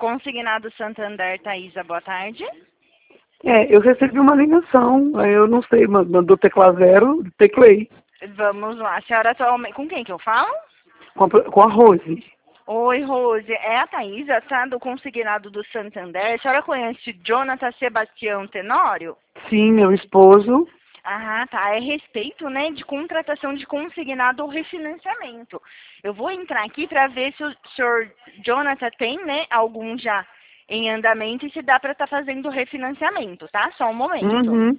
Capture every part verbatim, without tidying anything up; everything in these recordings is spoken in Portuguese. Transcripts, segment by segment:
Consignado Santander, Thaisa, boa tarde. É, eu recebi uma ligação, aí eu não sei, mandou teclar zero, teclei. Vamos lá, a senhora atualmente... Com quem que eu falo? Com a, com a Rose. Oi, Rose. É a Thaisa, tá? Do Consignado do Santander. A senhora conhece Jonathan Sebastião Tenório? Sim, meu esposo. Ah, tá. É respeito, né, de contratação de consignado ou refinanciamento. Eu vou entrar aqui para ver se o senhor Jonathan tem, né, algum já em andamento e se dá para estar tá fazendo refinanciamento, tá? Só um momento. Uhum.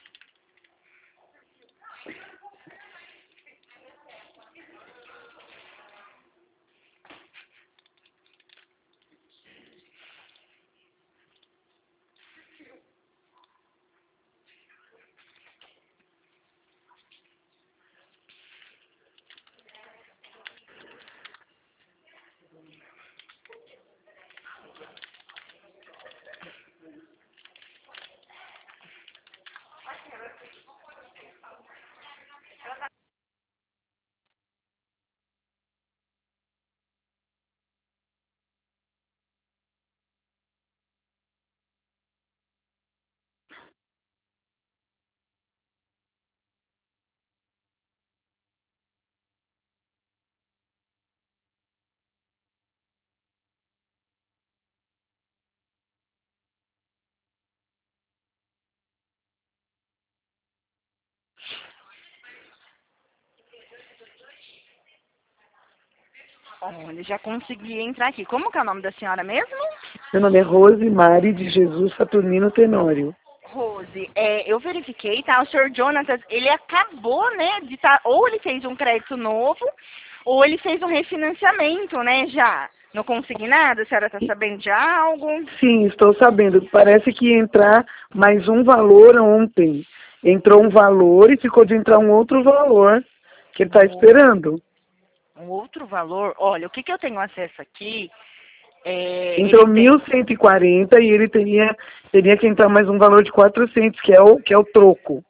Olha, já consegui entrar aqui. Como que é o nome da senhora mesmo? Meu nome é Rose Mari de Jesus Saturnino Tenório. Rose, é, eu verifiquei, tá? O senhor Jonathan, ele acabou, né, de tá, ou ele fez um crédito novo, ou ele fez um refinanciamento, né, já. No consignado, a senhora tá sabendo de algo? Sim, estou sabendo. Parece que ia entrar mais um valor ontem. Entrou um valor e ficou de entrar um outro valor que ele está esperando. Um outro valor? Olha, o que que eu tenho acesso aqui, é, Entrou ele tem... mil cento e quarenta e ele teria, teria que entrar mais um valor de quatrocentos, que é o, que é o troco.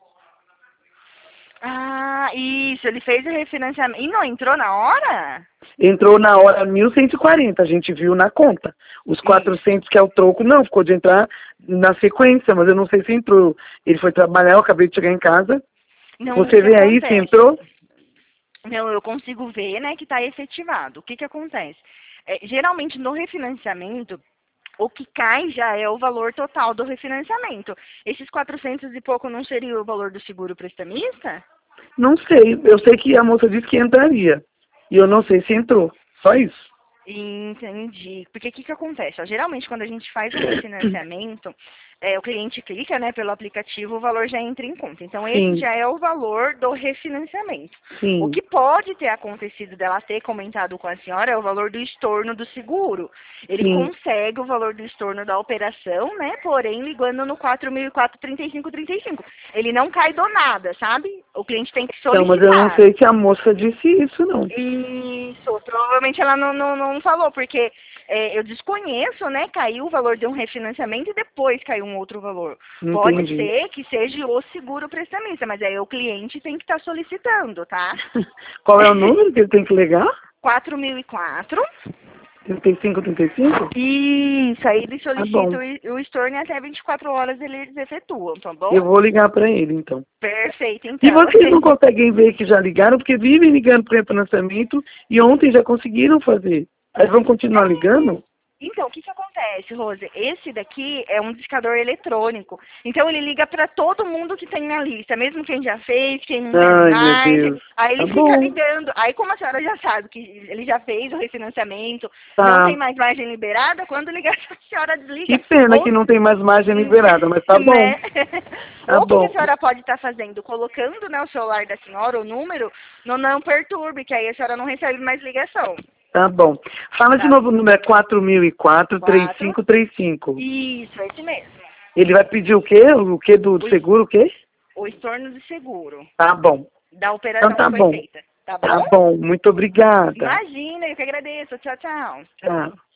Ah, isso, ele fez o refinanciamento. E não entrou na hora? Entrou na hora mil cento e quarenta, a gente viu na conta. Os quatrocentos, que é o troco, não, ficou de entrar na sequência, mas eu não sei se entrou. Ele foi trabalhar, eu acabei de chegar em casa. Não, Você o que vê aí se acontece? entrou? Não, eu consigo ver, né, que está efetivado. O que que acontece? É, geralmente no refinanciamento, o que cai já é o valor total do refinanciamento. Esses quatrocentos e pouco não seria o valor do seguro prestamista? Não sei. Eu sei que a moça disse que entraria. E eu não sei se entrou. Só isso. Entendi. Porque o que que acontece? Ó, geralmente, quando a gente faz um refinanciamento, é, o cliente clica, né, pelo aplicativo, o valor já entra em conta. Então, esse Sim, já é o valor do refinanciamento. O sim, que pode ter acontecido dela ter comentado com a senhora é o valor do estorno do seguro. Ele sim. consegue o valor do estorno da operação, né, porém, ligando no quatro mil e quatro, trinta e cinco, trinta e cinco. Ele não cai do nada, sabe? O cliente tem que Então, mas eu não solicitar. sei se a moça disse isso, não. Isso, provavelmente ela não, não, não falou, porque é, eu desconheço, né? Caiu o valor de um refinanciamento e depois caiu um outro valor. Pode Entendi. ser que seja o seguro prestamista, mas aí o cliente tem que estar solicitando, tá? Qual é o número que ele tem que ligar? quatro mil e quatro. trinta e cinco, trinta e cinco? Isso, aí eles Tá solicitam bom. o o estorno e até vinte e quatro horas eles efetuam, tá bom? Eu vou ligar para ele, então. Perfeito, E então. vocês não conseguem ver que já ligaram, porque vivem ligando para o refinanciamento e ontem já conseguiram fazer. Aí vão continuar ligando? Então, o que que acontece, Rose? Esse daqui é um discador eletrônico. Então, ele liga para todo mundo que tem na lista, mesmo quem já fez, quem não tem Ai, meu mais. Deus. Aí Tá ele fica bom. ligando. Aí, como a senhora já sabe que ele já fez o refinanciamento, não tem Tá. mais margem liberada, quando ligar, a senhora Que desliga. pena Ou, que não tem mais margem liberada, mas tá bom. né? Tá Ou o que que a bom. senhora pode estar fazendo? Colocando, né, o celular da senhora, o número, no não perturbe, que aí a senhora não recebe mais ligação. Tá bom. Fala de Tá? novo o número, é quatro mil e quatro, três Quatro. cinco três cinco. Isso, esse mesmo. Ele vai pedir o quê? O quê do O, es- seguro, o quê? o estorno de seguro Tá bom. da Então operação que tá foi bom. feita. Tá Tá bom? bom. Muito obrigada. Imagina, eu que agradeço. Tchau, tchau. Tchau.